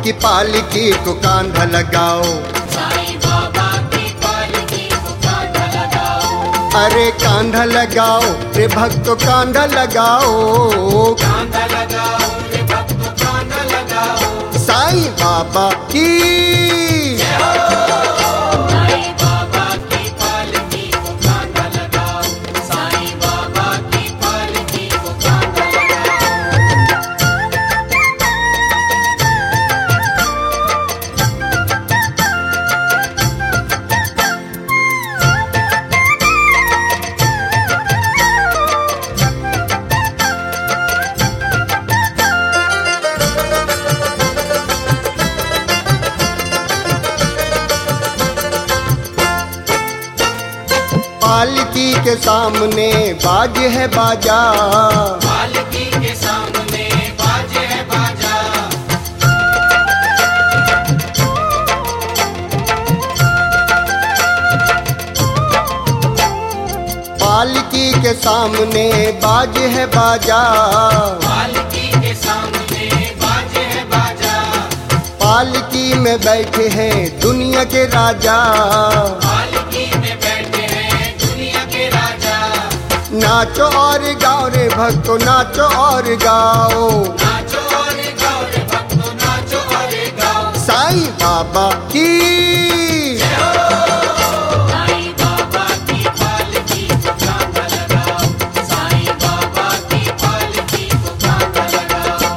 की पालकी को कांधा लगाओ, साईं बाबा की पालकी को कांधा लगाओ, अरे कांधा लगाओ रे भक्तो कांधा लगाओ, कांधा लगाओ रे भक्तो कांधा लगाओ। साईं बाबा की साईं बाबा की पालकी को कांधा लगाओ, साईं बाबा की पालकी को कांधा लगाओ। पालकी के सामने बाज है बाजा, पालकी के सामने बाजे है बाजा, पालकी के सामने बाज है बाजा, पालकी के सामने बाजे है बाजा, पालकी में बैठे हैं दुनिया के राजा, पालकी में बैठे हैं दुनिया के राजा। नाचो और गाओ रे भक्तो नाचो और गाओ, नाचो और गाओ रे भक्तो नाचो और गाओ। साईं बाबा की साईं बाबा की पालकी को कांधा लगाओ, साईं बाबा की पालकी को कांधा लगाओ।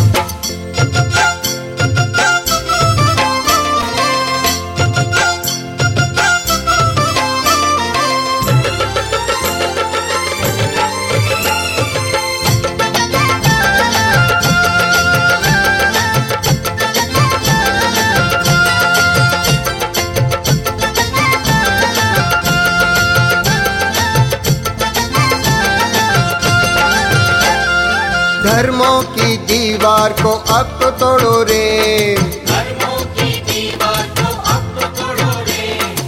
धर्मों की दीवार को अब तो तोड़ो रे, धर्मों की दीवार को अब तो तोड़ो रे,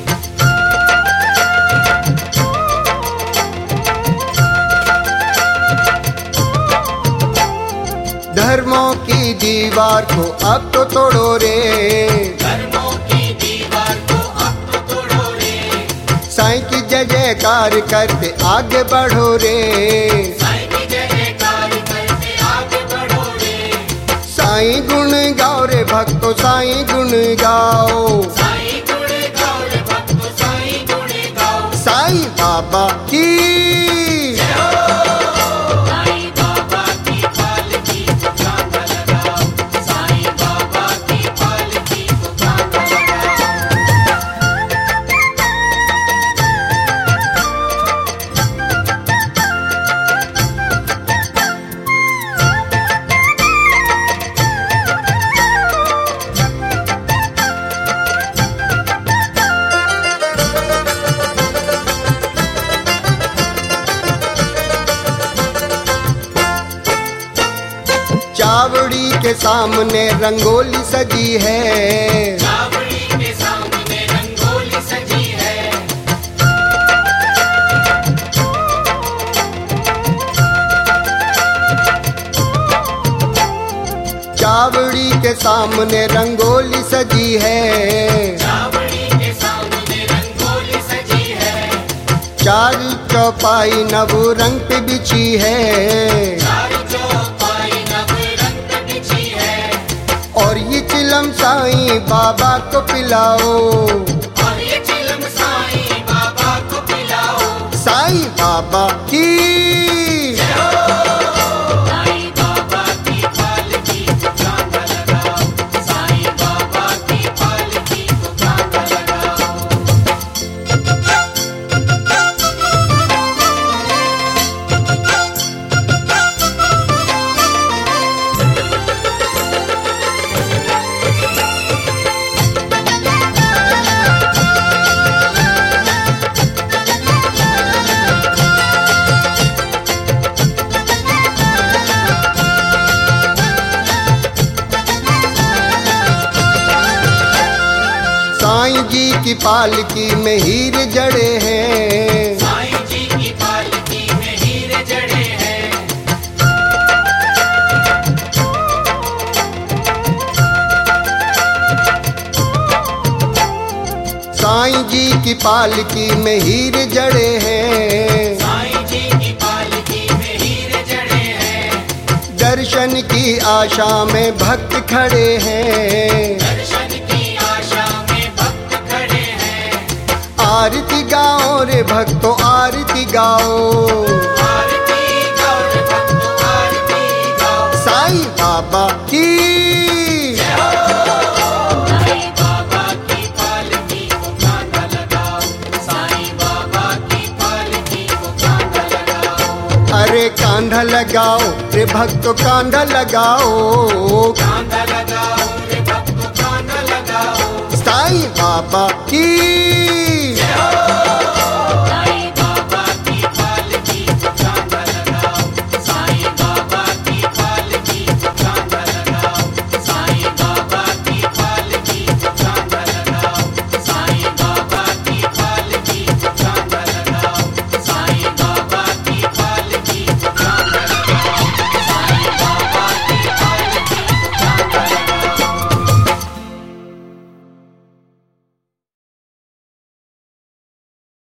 धर्मों की दीवार को अब तो तोड़ो रे, धर्मों की दीवार को अब तो तोड़ो रे। साईं की जय जयकार करते आगे बढ़ो रे, साईं की जय जयकार करते आगे बढ़ो रे, साईं गुण गाओ रे भक्तो साईं गुण गाओ, साईं गुण गाओ रे भक्तो साईं गुण गाओ। साईं बाबा की साईं बाबा की पालकी को कांधा लगाओ, साईं बाबा की पालकी को कांधा लगाओ। चावड़ी के सामने रंगोली सजी है, चावड़ी के सामने रंगोली सजी है, चावड़ी के सामने रंगोली सजी है, चावड़ी के सामने रंगोली सजी है, चार चौपाई नव रंग पे बिछी है, चारों चौपाई नव रंग पे बिछी है, और ये चिलम साईं बाबा को पिलाओ, और ये चिलम साईं बाबा को पिलाओ। साईं बाबा की साईं बाबा की पालकी को कांधा लगाओ, साईं बाबा की पालकी को कांधा लगाओ। साईं जी की पालकी में हीरे जड़े हैं, साईं जी की पालकी में हीरे जड़े हैं, की पालकी में हीर जड़े हैं। साईं जी की पालकी में हीरे जड़े हैं। दर्शन की आशा में भक्त खड़े हैं। दर्शन की आशा में भक्त खड़े हैं। आरती गाओ रे भक्तों आरती गाओ। आरती गाओ रे भक्तों आरती गाओ। साईं बाबा की साईं बाबा की पालकी को कांधा लगाओ। साईं बाबा की पालकी को कांधा लगाओ। अरे कांधा लगाओ रे भक्तों कांधा लगाओ। कांधा लगाओ रे भक्तों कांधा लगाओ। साईं बाबा की